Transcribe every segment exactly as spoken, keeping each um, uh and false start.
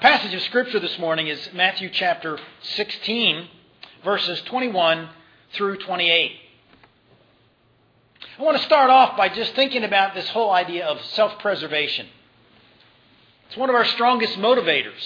passage of Scripture this morning is Matthew chapter sixteen, verses twenty-one through twenty-eight. I want to start off by just thinking about this whole idea of self-preservation. It's one of our strongest motivators.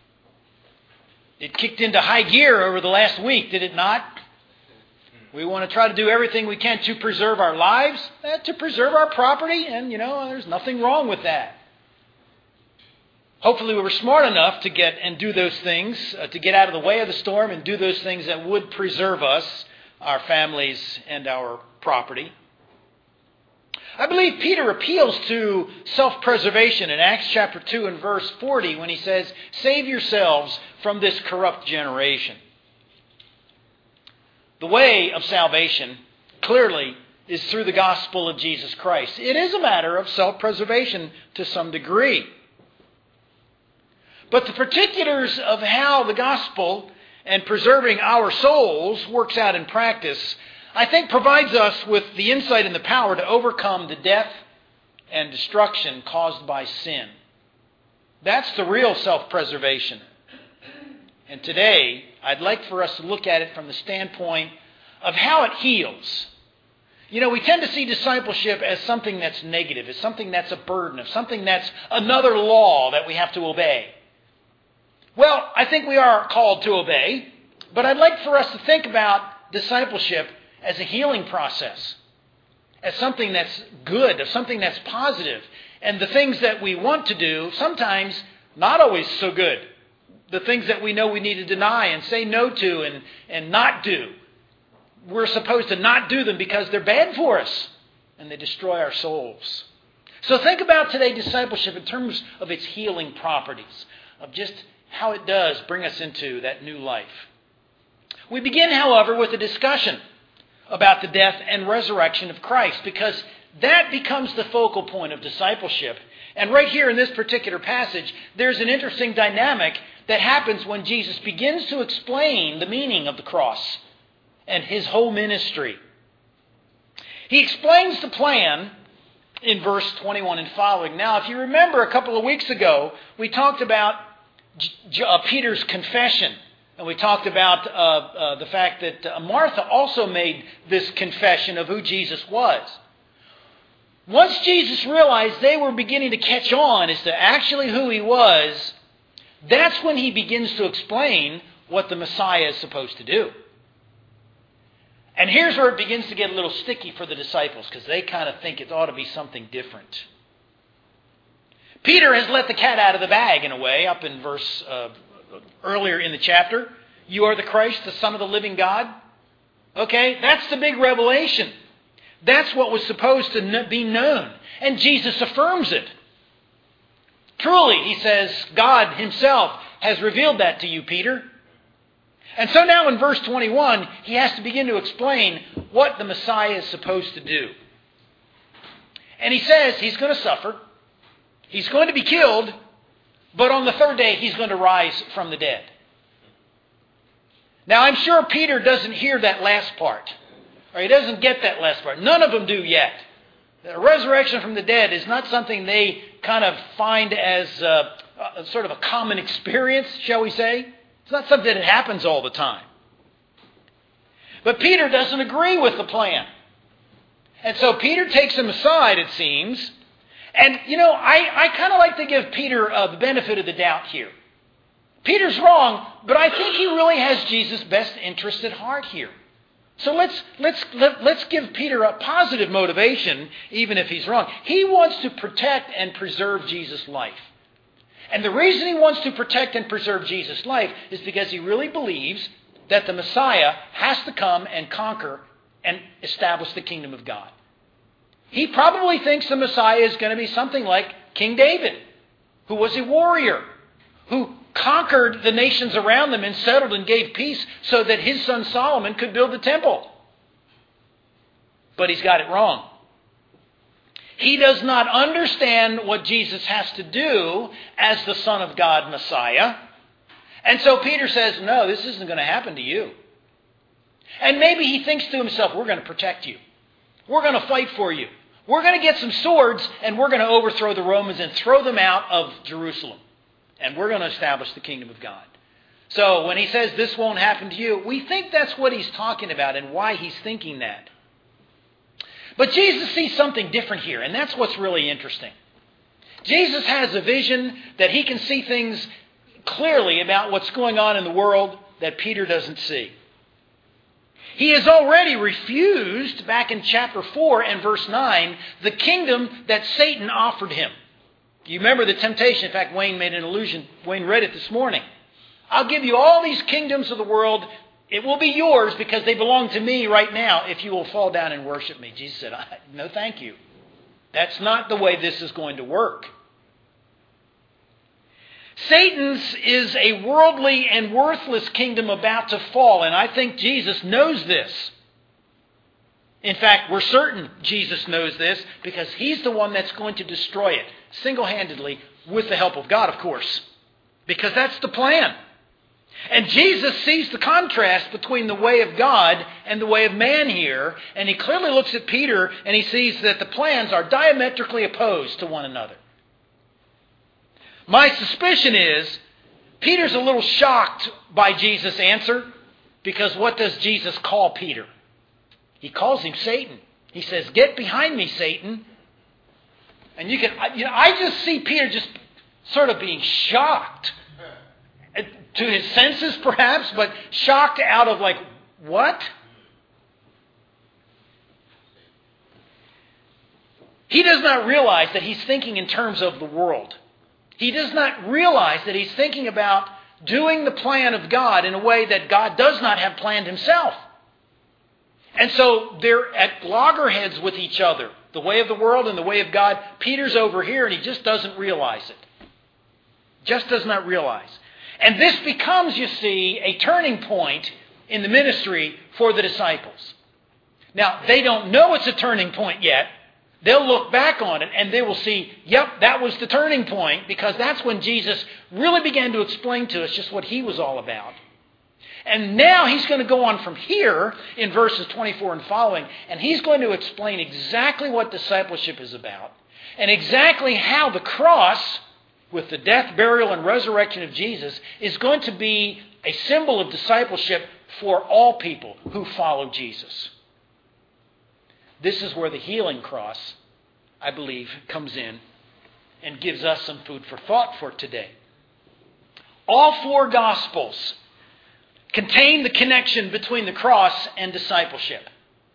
It kicked into high gear over the last week, did it not? We want to try to do everything we can to preserve our lives, to preserve our property, and, you know, there's nothing wrong with that. Hopefully we were smart enough to get and do those things, uh, to get out of the way of the storm and do those things that would preserve us, our families, and our property. I believe Peter appeals to self-preservation in Acts chapter two and verse forty when he says, "Save yourselves from this corrupt generation." The way of salvation, clearly, is through the gospel of Jesus Christ. It is a matter of self-preservation to some degree. But the particulars of how the gospel and preserving our souls works out in practice, I think, provides us with the insight and the power to overcome the death and destruction caused by sin. That's the real self-preservation. And today, I'd like for us to look at it from the standpoint of how it heals. You know, we tend to see discipleship as something that's negative, as something that's a burden, as something that's another law that we have to obey. Well, I think we are called to obey, but I'd like for us to think about discipleship as a healing process, as something that's good, as something that's positive. And the things that we want to do, sometimes not always so good. The things that we know we need to deny and say no to and, and not do. We're supposed to not do them because they're bad for us and they destroy our souls. So think about today discipleship in terms of its healing properties, of just how it does bring us into that new life. We begin, however, with a discussion about the death and resurrection of Christ, because that becomes the focal point of discipleship. And right here in this particular passage, there's an interesting dynamic that happens when Jesus begins to explain the meaning of the cross and his whole ministry. He explains the plan in verse twenty-one and following. Now, if you remember a couple of weeks ago, we talked about uh, Peter's confession. And we talked about uh, uh, the fact that uh, Martha also made this confession of who Jesus was. Once Jesus realized they were beginning to catch on as to actually who he was, that's when he begins to explain what the Messiah is supposed to do. And here's where it begins to get a little sticky for the disciples, because they kind of think it ought to be something different. Peter has let the cat out of the bag in a way, up in verse uh, earlier in the chapter. You are the Christ, the Son of the living God. Okay, that's the big revelation. That's what was supposed to be known. And Jesus affirms it. Truly, he says, God himself has revealed that to you, Peter. And so now in verse twenty-one, he has to begin to explain what the Messiah is supposed to do. And he says he's going to suffer. He's going to be killed. But on the third day, he's going to rise from the dead. Now, I'm sure Peter doesn't hear that last part. Or he doesn't get that last part. None of them do yet. The resurrection from the dead is not something they kind of find as uh, a, sort of a common experience, shall we say. It's not something that happens all the time. But Peter doesn't agree with the plan. And so Peter takes him aside, it seems. And, you know, I, I kind of like to give Peter uh, the benefit of the doubt here. Peter's wrong, but I think he really has Jesus' best interest at heart here. So let's let's let, let's give Peter a positive motivation, even if he's wrong. He wants to protect and preserve Jesus' life. And the reason he wants to protect and preserve Jesus' life is because he really believes that the Messiah has to come and conquer and establish the kingdom of God. He probably thinks the Messiah is going to be something like King David, who was a warrior, who conquered the nations around them and settled and gave peace so that his son Solomon could build the temple. But he's got it wrong. He does not understand what Jesus has to do as the Son of God Messiah. And so Peter says, no, this isn't going to happen to you. And maybe he thinks to himself, we're going to protect you. We're going to fight for you. We're going to get some swords and we're going to overthrow the Romans and throw them out of Jerusalem. and we're going to establish the kingdom of God. So when he says this won't happen to you, we think that's what he's talking about and why he's thinking that. But Jesus sees something different here, and that's what's really interesting. Jesus has a vision that he can see things clearly about what's going on in the world that Peter doesn't see. He has already refused, back in chapter four and verse nine, the kingdom that Satan offered him. You remember the temptation. In fact, Wayne made an allusion. Wayne read it this morning. I'll give you all these kingdoms of the world. It will be yours because they belong to me right now if you will fall down and worship me. Jesus said, no, thank you. That's not the way this is going to work. Satan's is a worldly and worthless kingdom about to fall, and I think Jesus knows this. In fact, we're certain Jesus knows this because he's the one that's going to destroy it single-handedly with the help of God, of course, because that's the plan. And Jesus sees the contrast between the way of God and the way of man here, and he clearly looks at Peter and he sees that the plans are diametrically opposed to one another. My suspicion is Peter's a little shocked by Jesus' answer, because what does Jesus call Peter? He calls him Satan. He says, "Get behind me, Satan." And you can, you know, I just see Peter just sort of being shocked to his senses, perhaps, but shocked out of like, what? He does not realize that he's thinking in terms of the world. He does not realize that he's thinking about doing the plan of God in a way that God does not have planned himself. And so they're at loggerheads with each other. The way of the world and the way of God. Peter's over here and he just doesn't realize it. Just does not realize. And this becomes, you see, a turning point in the ministry for the disciples. Now, they don't know it's a turning point yet. They'll look back on it and they will see, yep, that was the turning point, because that's when Jesus really began to explain to us just what he was all about. And now he's going to go on from here in verses twenty-four and following, and he's going to explain exactly what discipleship is about and exactly how the cross, with the death, burial, and resurrection of Jesus, is going to be a symbol of discipleship for all people who follow Jesus. This is where the healing cross, I believe, comes in and gives us some food for thought for today. All four Gospels contain the connection between the cross and discipleship.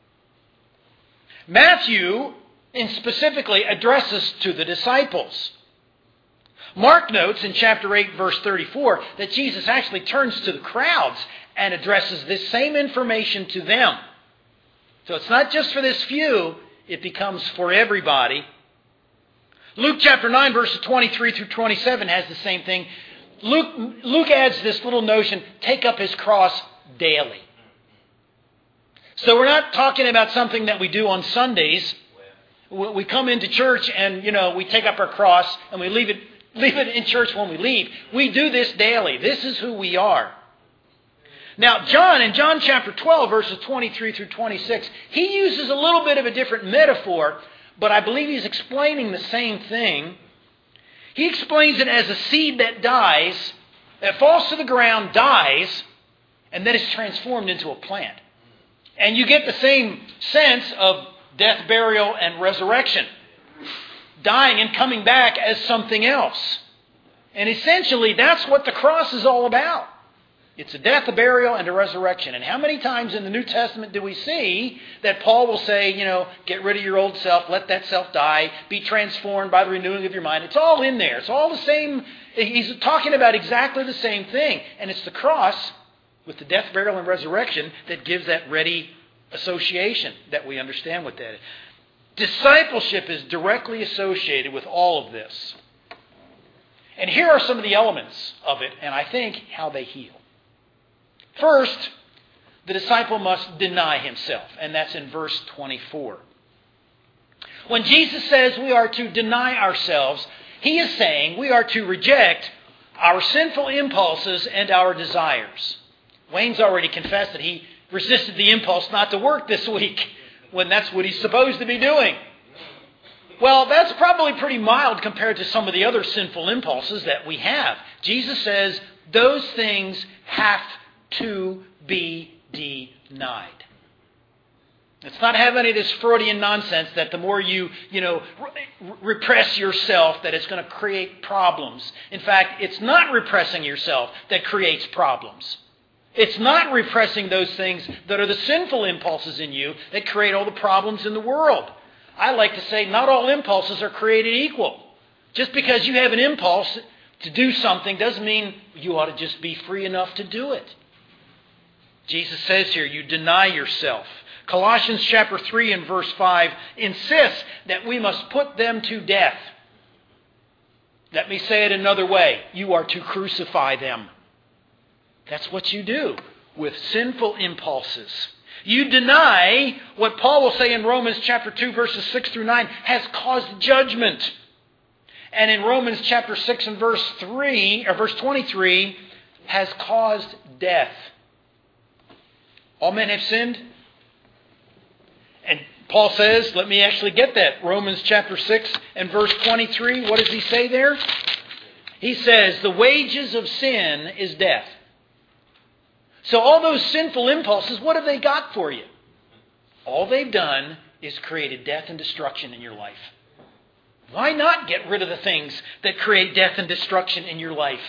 Matthew, in specifically, addresses to the disciples. Mark notes in chapter eight, verse thirty-four, that Jesus actually turns to the crowds and addresses this same information to them. So it's not just for this few, it becomes for everybody. Luke chapter nine, verses twenty-three through twenty-seven has the same thing. Luke, Luke adds this little notion, take up his cross daily. So we're not talking about something that we do on Sundays. We come into church and, you know, we take up our cross and we leave it, leave it in church when we leave. We do this daily. This is who we are. Now, John, in John chapter twelve, verses twenty-three through twenty-six, he uses a little bit of a different metaphor, but I believe he's explaining the same thing. He explains it as a seed that dies, that falls to the ground, dies, and then is transformed into a plant. And you get the same sense of death, burial, and resurrection. Dying and coming back as something else. And essentially, that's what the cross is all about. It's a death, a burial, and a resurrection. And how many times in the New Testament do we see that Paul will say, you know, get rid of your old self, let that self die, be transformed by the renewing of your mind. It's all in there. It's all the same. He's talking about exactly the same thing. And it's the cross with the death, burial, and resurrection that gives that ready association that we understand what that is. Discipleship is directly associated with all of this. And here are some of the elements of it, and I think how they heal. First, the disciple must deny himself, and that's in verse twenty-four. When Jesus says we are to deny ourselves, he is saying we are to reject our sinful impulses and our desires. Wayne's already confessed that he resisted the impulse not to work this week, when that's what he's supposed to be doing. well, that's probably pretty mild compared to some of the other sinful impulses that we have. Jesus says those things have to be denied. It's not having any of this Freudian nonsense that the more you, you know, re- repress yourself, that it's going to create problems. In fact, it's not repressing yourself that creates problems. It's not repressing those things that are the sinful impulses in you that create all the problems in the world. I like to say not all impulses are created equal. Just because you have an impulse to do something doesn't mean you ought to just be free enough to do it. Jesus says here, you deny yourself. Colossians chapter three and verse five insists that we must put them to death. Let me say it another way. You are to crucify them. That's what you do with sinful impulses. You deny what Paul will say in Romans chapter two verses six through nine has caused judgment. And in Romans chapter six and verse three or verse twenty-three has caused death. All men have sinned. And Paul says, let me actually get that. Romans chapter six and verse twenty-three. What does he say there? He says, the wages of sin is death. So all those sinful impulses, what have they got for you? All they've done is created death and destruction in your life. Why not get rid of the things that create death and destruction in your life?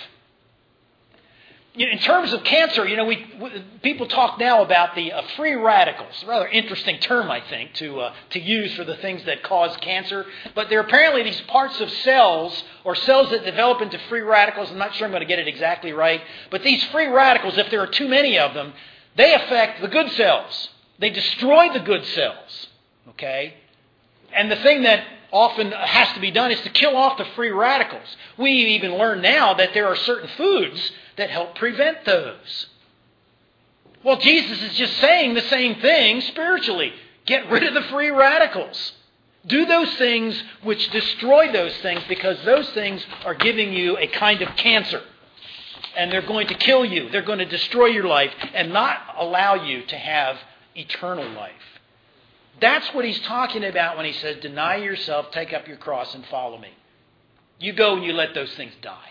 In terms of cancer, you know, we, we people talk now about the uh, free radicals. A rather interesting term, I think, to uh, to use for the things that cause cancer. But there are apparently these parts of cells or cells that develop into free radicals. I'm not sure I'm going to get it exactly right. But these free radicals, if there are too many of them, they affect the good cells. They destroy the good cells. Okay? And the thing that often has to be done is to kill off the free radicals. We even learn now that there are certain foods that help prevent those. Well, Jesus is just saying the same thing spiritually. Get rid of the free radicals. Do those things which destroy those things, because those things are giving you a kind of cancer. And they're going to kill you. They're going to destroy your life and not allow you to have eternal life. That's what he's talking about when he says, deny yourself, take up your cross, and follow me. You go and you let those things die.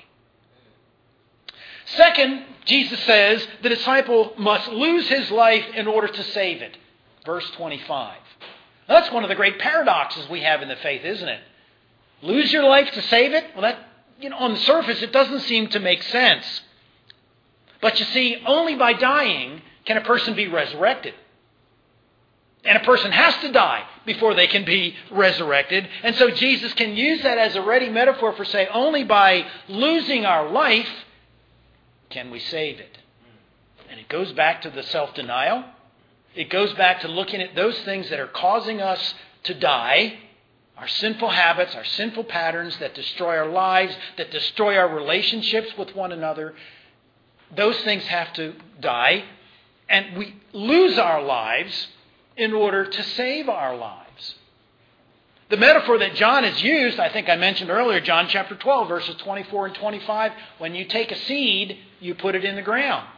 Second, Jesus says the disciple must lose his life in order to save it. Verse twenty-five. That's one of the great paradoxes we have in the faith, isn't it? Lose your life to save it? Well, that, you know, on the surface, it doesn't seem to make sense. But you see, only by dying can a person be resurrected. And a person has to die before they can be resurrected. And so Jesus can use that as a ready metaphor for saying, only by losing our life can we save it. And it goes back to the self-denial. It goes back to looking at those things that are causing us to die, our sinful habits, our sinful patterns that destroy our lives, that destroy our relationships with one another. Those things have to die. And we lose our lives in order to save our lives. The metaphor that John has used, I think I mentioned earlier, John chapter twelve, verses twenty-four and twenty-five, when you take a seed, you put it in the ground.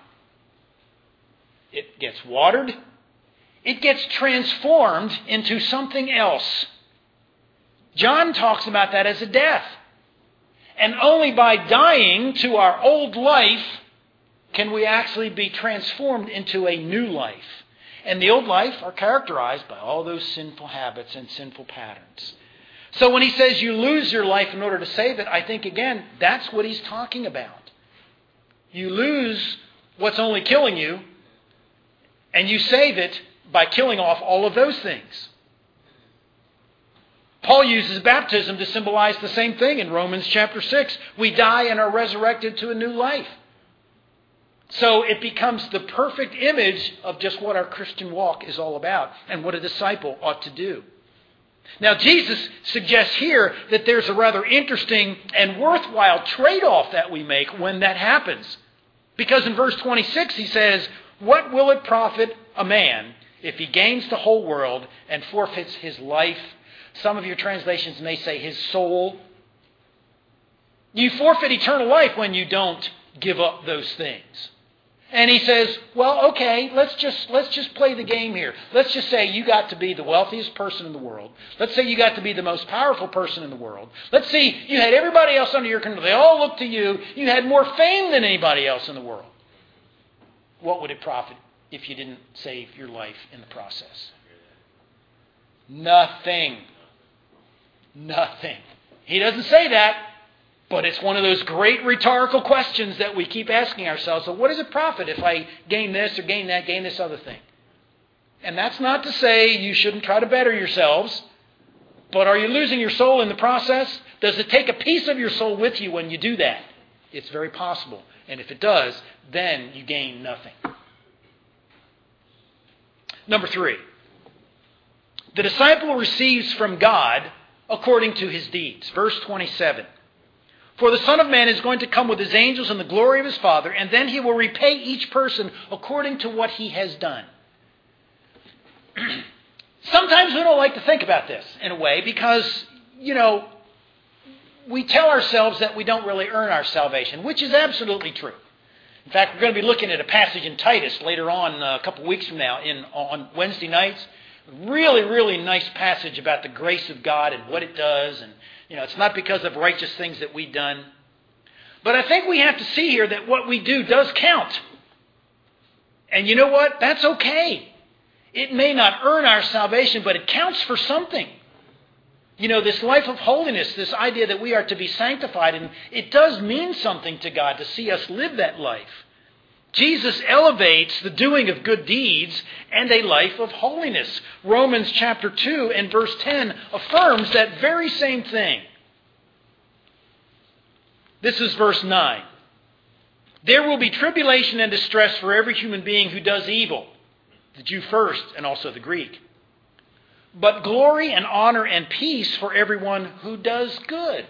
It gets watered. It gets transformed into something else. John talks about that as a death. And only by dying to our old life can we actually be transformed into a new life. And the old life are characterized by all those sinful habits and sinful patterns. So when he says you lose your life in order to save it, I think, again, that's what he's talking about. You lose what's only killing you, and you save it by killing off all of those things. Paul uses baptism to symbolize the same thing in Romans chapter six. We die and are resurrected to a new life. So it becomes the perfect image of just what our Christian walk is all about and what a disciple ought to do. Now, Jesus suggests here that there's a rather interesting and worthwhile trade-off that we make when that happens. Because in verse twenty-six he says, what will it profit a man if he gains the whole world and forfeits his life? Some of your translations may say his soul. You forfeit eternal life when you don't give up those things. And he says, well, okay, let's just let's just play the game here. Let's just say you got to be the wealthiest person in the world. Let's say you got to be the most powerful person in the world. Let's see, you had everybody else under your control. They all looked to you. You had more fame than anybody else in the world. What would it profit if you didn't save your life in the process? Nothing. Nothing. He doesn't say that. But it's one of those great rhetorical questions that we keep asking ourselves. So what does it profit if I gain this or gain that, gain this other thing? And that's not to say you shouldn't try to better yourselves. But are you losing your soul in the process? Does it take a piece of your soul with you when you do that? It's very possible. And if it does, then you gain nothing. Number three. The disciple receives from God according to his deeds. Verse twenty-seven. For the Son of Man is going to come with his angels in the glory of his Father, and then he will repay each person according to what he has done. Sometimes we don't like to think about this in a way because, you know, we tell ourselves that we don't really earn our salvation, which is absolutely true. In fact, we're going to be looking at a passage in Titus later on, uh, a couple weeks from now, in on Wednesday nights. Really, really nice passage about the grace of God and what it does. And, you know, it's not because of righteous things that we've done. But I think we have to see here that what we do does count. And you know what? That's okay. It may not earn our salvation, but it counts for something. You know, this life of holiness, this idea that we are to be sanctified, and it does mean something to God to see us live that life. Jesus elevates the doing of good deeds and a life of holiness. Romans chapter two and verse ten affirms that very same thing. This is verse nine. There will be tribulation and distress for every human being who does evil, the Jew first and also the Greek. But glory and honor and peace for everyone who does good.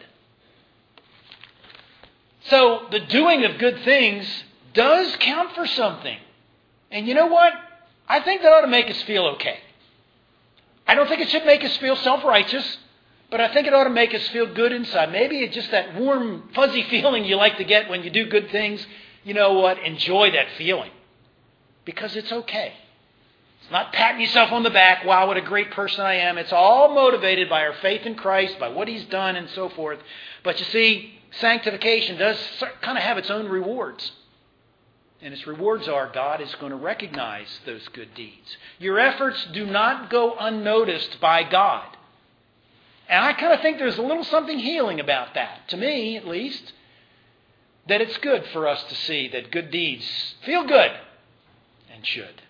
So the doing of good things does count for something. And you know what? I think that ought to make us feel okay. I don't think it should make us feel self-righteous, but I think it ought to make us feel good inside. Maybe it's just that warm, fuzzy feeling you like to get when you do good things. You know what? Enjoy that feeling. Because it's okay. It's not patting yourself on the back, wow, what a great person I am. It's all motivated by our faith in Christ, by what He's done and so forth. But you see, sanctification does kind of have its own rewards. And its rewards are God is going to recognize those good deeds. Your efforts do not go unnoticed by God. And I kind of think there's a little something healing about that, to me at least, that it's good for us to see that good deeds feel good and should.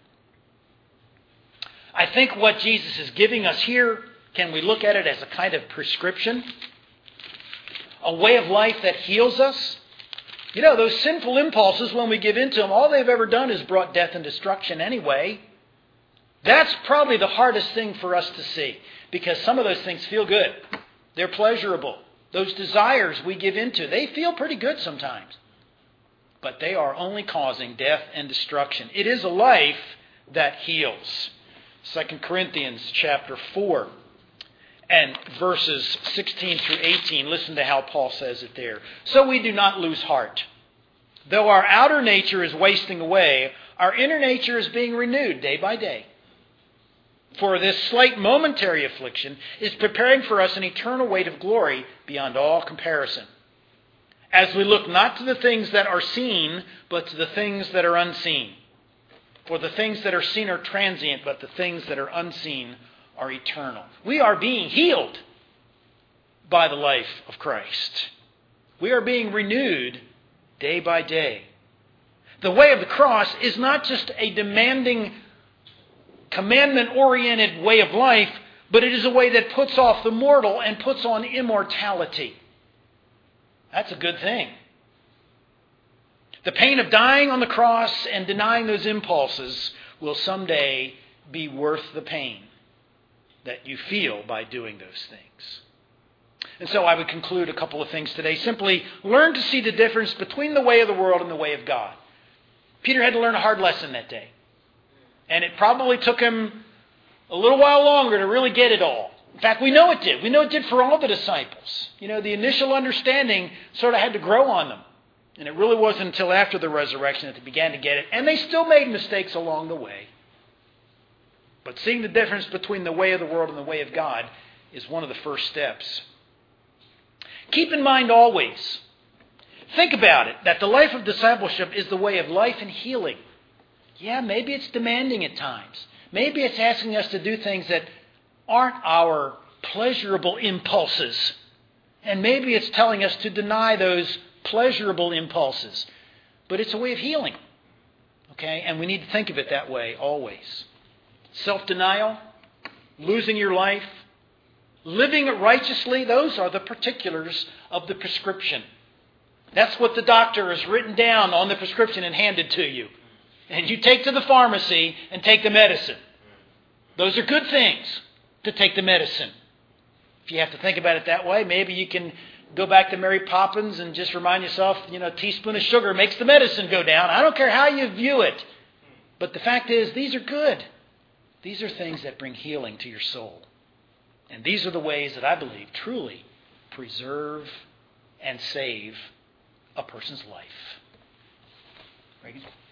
I think what Jesus is giving us here, can we look at it as a kind of prescription? A way of life that heals us? You know, those sinful impulses, when we give in to them, all they've ever done is brought death and destruction anyway. That's probably the hardest thing for us to see, because some of those things feel good. They're pleasurable. Those desires we give into, they feel pretty good sometimes. But they are only causing death and destruction. It is a life that heals. Second Corinthians chapter four. And verses sixteen through eighteen, listen to how Paul says it there. So we do not lose heart. Though our outer nature is wasting away, our inner nature is being renewed day by day. For this slight momentary affliction is preparing for us an eternal weight of glory beyond all comparison. As we look not to the things that are seen, but to the things that are unseen. For the things that are seen are transient, but the things that are unseen are eternal. We are being healed by the life of Christ. We are being renewed day by day. The way of the cross is not just a demanding, commandment-oriented way of life, but it is a way that puts off the mortal and puts on immortality. That's a good thing. The pain of dying on the cross and denying those impulses will someday be worth the pain that you feel by doing those things. And so I would conclude a couple of things today. Simply learn to see the difference between the way of the world and the way of God. Peter had to learn a hard lesson that day. And it probably took him a little while longer to really get it all. In fact, we know it did. We know it did for all the disciples. You know, the initial understanding sort of had to grow on them. And it really wasn't until after the resurrection that they began to get it. And they still made mistakes along the way. But seeing the difference between the way of the world and the way of God is one of the first steps. Keep in mind always, think about it, that the life of discipleship is the way of life and healing. Yeah, maybe it's demanding at times. Maybe it's asking us to do things that aren't our pleasurable impulses. And maybe it's telling us to deny those pleasurable impulses. But it's a way of healing. Okay? And we need to think of it that way always. Self-denial, losing your life, living righteously, those are the particulars of the prescription. That's what the doctor has written down on the prescription and handed to you. And you take to the pharmacy and take the medicine. Those are good things to take the medicine. If you have to think about it that way, maybe you can go back to Mary Poppins and just remind yourself, you know, a teaspoon of sugar makes the medicine go down. I don't care how you view it. But the fact is, these are good. These are things that bring healing to your soul. And these are the ways that I believe truly preserve and save a person's life. Reagan?